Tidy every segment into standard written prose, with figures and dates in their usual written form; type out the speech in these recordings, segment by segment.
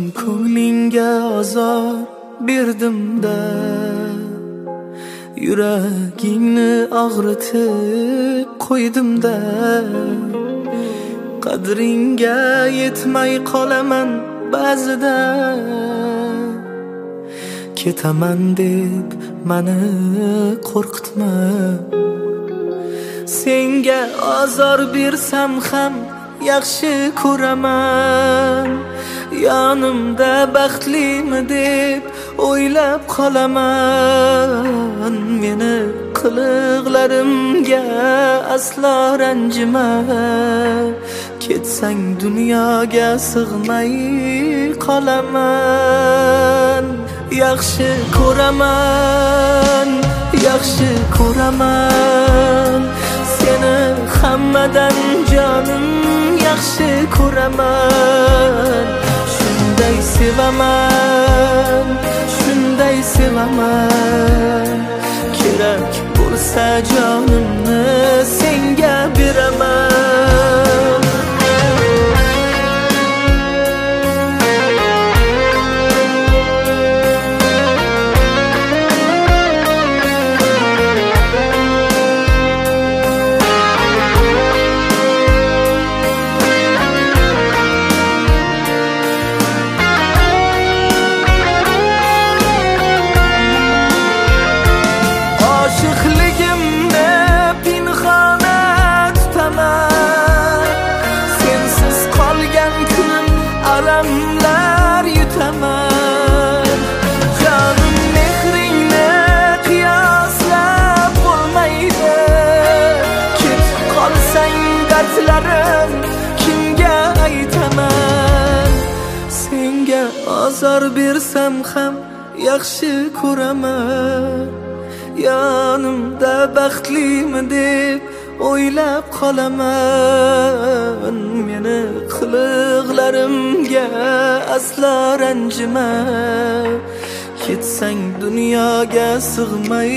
ko'nglingga azor berdim-da, yuragingni og'ritib qo'ydim-da. Qadringga yetmay qolaman ba'zida, ketaman deb mani qo'rqitma. Senga azor bersam ham yaxshi ko'raman, yonimda baxtlimi deb o'ylab qolaman. Meni qiliqlarimga aslo ranjima, ketsang dunyoga sig'may qolaman. Yaxshi ko'raman, yaxshi ko'raman seni hammadan jonim, yaxshi ko'raman. Shunday sevaman, shunday sevaman, kerak bo'lsa jonimni senga beraman. Alamlar yutaman, canım mehringni qiyoslab bo'lmaydi. Ketib qolsang dardlarim kimga aytaman? Senga azor bersam ham yaxshi ko'raman, yonimda baxtlimi deb o'ylab qolaman. Meni qiliqlarimga aslo ranjima, ketsang dunyoga sig'may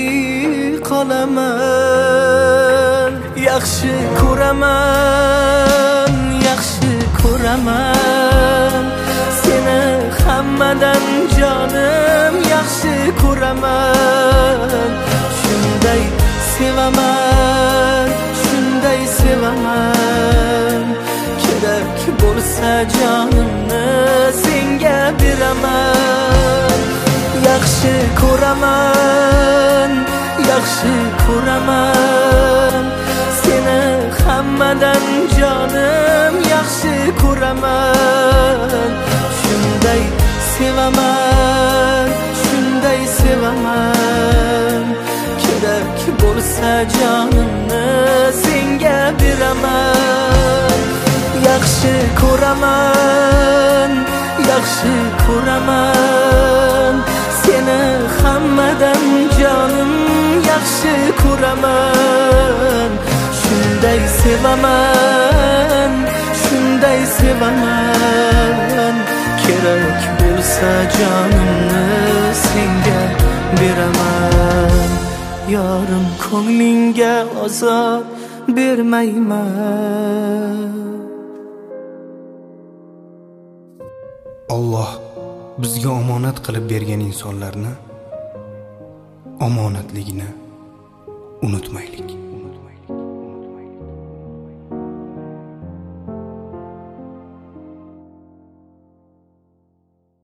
qolaman. Yaxshi ko'raman, yaxshi ko'raman seni hammadan jonim, yaxshi ko'raman. Shunday sevaman, shunday sevaman, kerak bo'lsa jonimni senga beraman. Yaxshi ko'raman, yaxshi ko'raman seni hammadan jonim, yaxshi ko'raman. Shunday sevaman, shunday sevaman, kerak bo'lsa jonimni senga beraman. Yaxshi ko'raman, yaxshi ko'raman seni hammadan jonim, yaxshi ko'raman. Shunday sevaman, shunday sevaman, kerak bo'lsa jonimni senga beraman. Yorim ko'nglingga azor bermayman. Alloh bizga omonat qilib bergan insonlarni omonatligini unutmaylik.